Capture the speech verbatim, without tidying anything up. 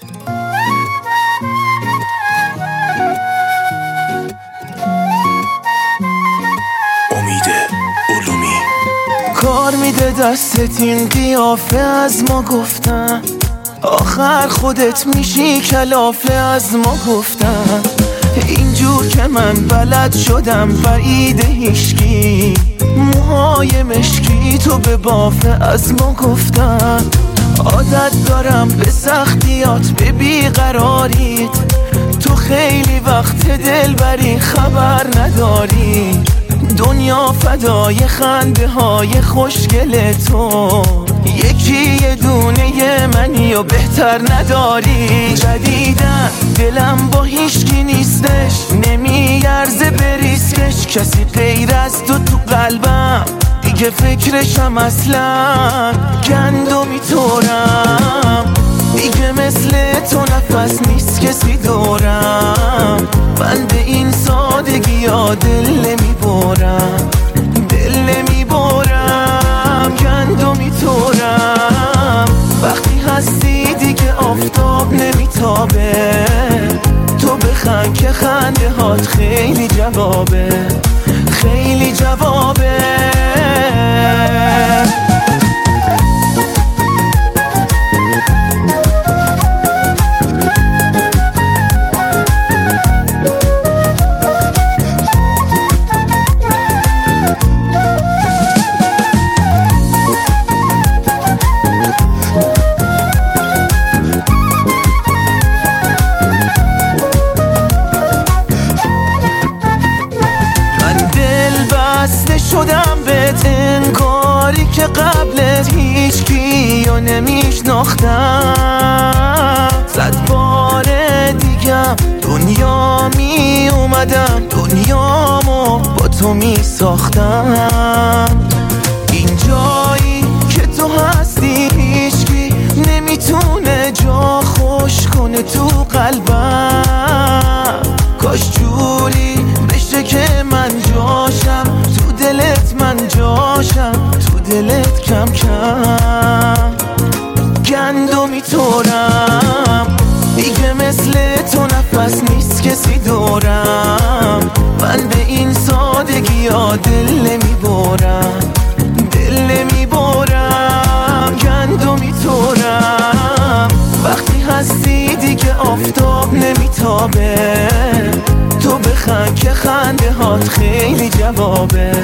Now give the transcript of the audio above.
کار میده دستت این قیافه از ما گفتن، آخر خودت میشی کلافه از ما گفتن. اینجور که من بلد شدم بعید هیشکی، موهای مشکی تو به بافه از ما گفتن. عادت دارم به سختیات به بیقراریت، تو خیلی وقت دل بری خبر نداری. دنیا فدای خنده های خوشگل تو، یکی یه دونه منی و بهتر نداری. جدیدن دلم با هیشکی نیستش، نمیارزه بریسکش. کسی غیر از تو تو قلبم دیگه فکرشم اصلا. گندمی طورم دیگه مثل تو نفس نیست کسی دورم. من به این سادگی ها دل نمیبرم، دل نمیبرم. گندمی طورم وقتی هستی دیگه آفتاب نمیتابه. تو بخند که خنده هات خیلی جوابه، خیلی جوابه. شدم بهت انگاری که قبلت هیچ کیو نمیشناختم. صد بار دیگم دنیا می اومدم، دنیامو با تو می ساختم. این جایی که تو هستی هیچکی نمیتونه جا خوش کنه تو قلبم. کاش جوری بشه که من جاشم تو دلت، من جاشم تو دلت کم کم. گندمی طورم دیگه مثل تو نفس نیست کسی دورم. من به این سادگی ها دل نمیبرم، دل نمیبرم. گندمی طورم وقتی هستی دیگه آفتاب نمیتابه. تو بخند که خنده هات خیلی جوابه،